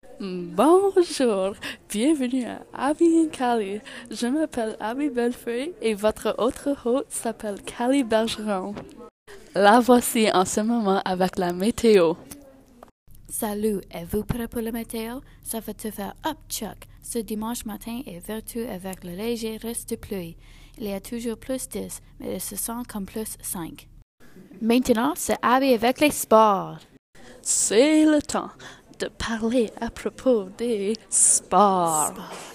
Bonjour, bienvenue à Abby and Callie. Je m'appelle Abby Bellefeuille et votre autre hôte s'appelle Callie Bergeron. La voici en ce moment avec la météo. Salut, êtes-vous prêt pour la météo? Ça va te faire up, Chuck. Ce dimanche matin est vertueux avec le léger reste de pluie. Il y a toujours plus 10, mais il se sent comme plus 5. Maintenant, c'est Abby avec les sports. C'est le temps de parler à propos des sports.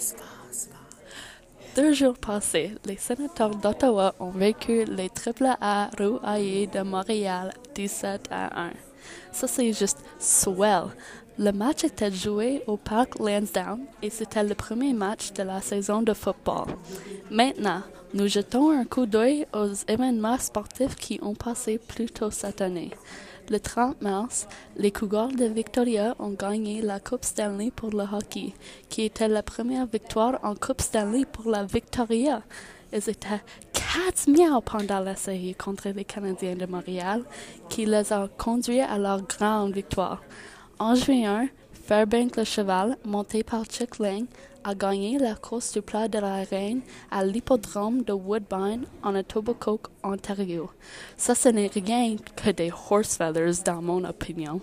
2 jours passés, les sénateurs d'Ottawa ont vaincu les AAA Rouaillés de Montréal 17-1. Ça, c'est juste swell. Le match était joué au parc Lansdowne et c'était le premier match de la saison de football. Maintenant, nous jetons un coup d'œil aux événements sportifs qui ont passé plus tôt cette année. Le 30 mars, les Cougars de Victoria ont gagné la Coupe Stanley pour le hockey, qui était la première victoire en Coupe Stanley pour la Victoria. Ils étaient 4-0 pendant la série contre les Canadiens de Montréal, qui les a conduits à leur grande victoire. En juin, Fairbank le Cheval, monté par Chuck Lang, a gagné la course du plat de la Reine à l'hippodrome de Woodbine en Etobicoke, Ontario. Ça, ce n'est rien que des horse feathers dans mon opinion.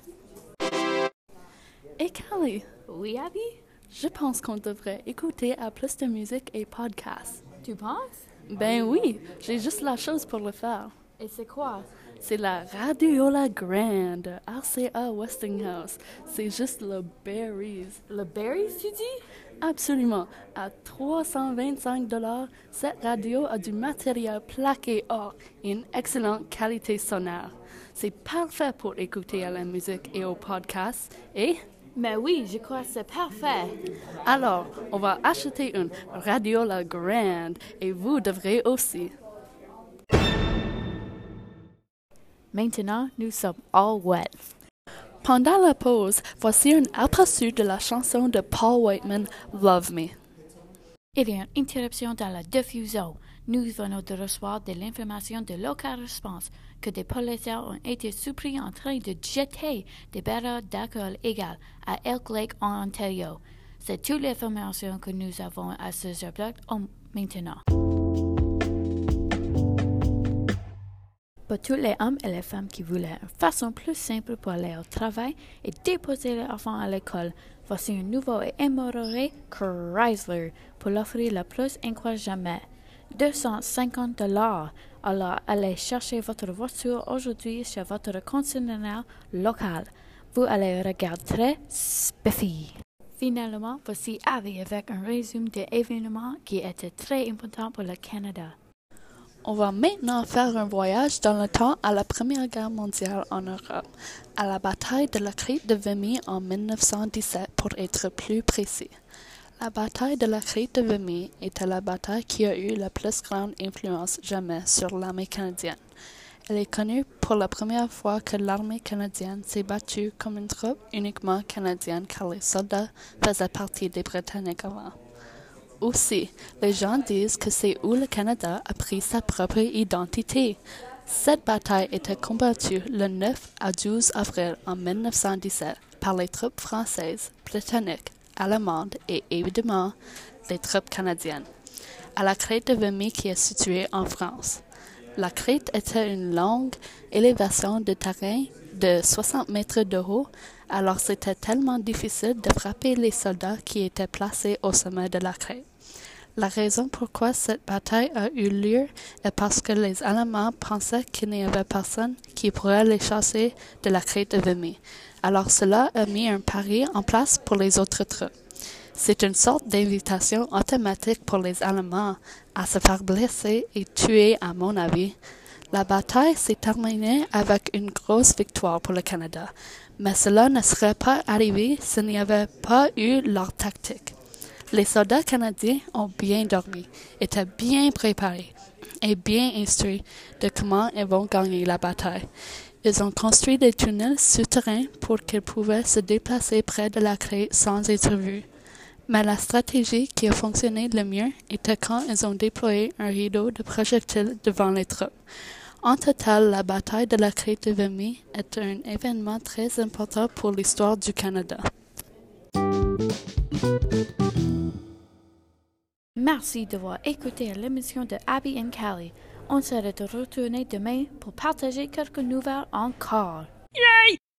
Et Callie, Oui, Abby? je pense qu'on devrait écouter à plus de musique et podcasts. Tu penses? Ben oui, j'ai juste la chose pour le faire. Et c'est quoi? C'est la Radiola Grande, RCA Westinghouse. C'est juste le Berries. Le berry, tu dis? Absolument. À 325 $, cette radio a du matériel plaqué or et une excellente qualité sonore. C'est parfait pour écouter à la musique et au podcast. Et Mais oui, je crois que c'est parfait. alors, on va acheter une Radiola Grande et vous devrez aussi. Maintenant, nous sommes all wet. Pendant la pause, voici un aperçu de la chanson de Paul Whiteman, Love Me. Il y a une interruption dans la diffusion. Nous venons de recevoir de l'information de Local Response que des policiers ont été surpris en train de jeter des barils d'alcool égal à Elk Lake en Ontario. C'est toute l'information que nous avons à ce sujet maintenant. Pour tous les hommes et les femmes qui voulaient une façon plus simple pour aller au travail et déposer leurs enfants à l'école, voici un nouveau et amélioré Chrysler pour l'offrir le plus incroyable jamais. 250 $. Alors, allez chercher votre voiture aujourd'hui chez votre concessionnaire local. Vous allez regarder très spiffy. Finalement, voici Abby avec un résumé des événements qui étaient très importants pour le Canada. On va maintenant faire un voyage dans le temps à la Première Guerre mondiale en Europe, à la bataille de la Crête de Vimy en 1917 pour être plus précis. La bataille de la Crête de Vimy était la bataille qui a eu la plus grande influence jamais sur l'armée canadienne. Elle est connue pour la première fois que l'armée canadienne s'est battue comme une troupe uniquement canadienne car les soldats faisaient partie des Britanniques avant. Aussi, les gens disent que c'est où le Canada a pris sa propre identité. Cette bataille était combattue le 9 à 12 avril en 1917 par les troupes françaises, britanniques, allemandes et évidemment les troupes canadiennes, à la crête de Vimy qui est située en France. La crête était une longue élévation de terrain de 60 mètres de haut, alors c'était tellement difficile de frapper les soldats qui étaient placés au sommet de la crête. La raison pourquoi cette bataille a eu lieu est parce que les Allemands pensaient qu'il n'y avait personne qui pourrait les chasser de la crête de Vimy. Alors cela a mis un pari en place pour les autres troupes. C'est une sorte d'invitation automatique pour les Allemands à se faire blesser et tuer, à mon avis. La bataille s'est terminée avec une grosse victoire pour le Canada, mais cela ne serait pas arrivé s'il n'y avait pas eu leur tactique. Les soldats canadiens ont bien dormi, étaient bien préparés et bien instruits de comment ils vont gagner la bataille. Ils ont construit des tunnels souterrains pour qu'ils pouvaient se déplacer près de la crête sans être vus. Mais la stratégie qui a fonctionné le mieux était quand ils ont déployé un rideau de projectiles devant les troupes. En total, la bataille de la crête de Vimy est un événement très important pour l'histoire du Canada. Merci d'avoir écouté l'émission de Abby and Callie. On sera de retourner demain pour partager quelques nouvelles encore.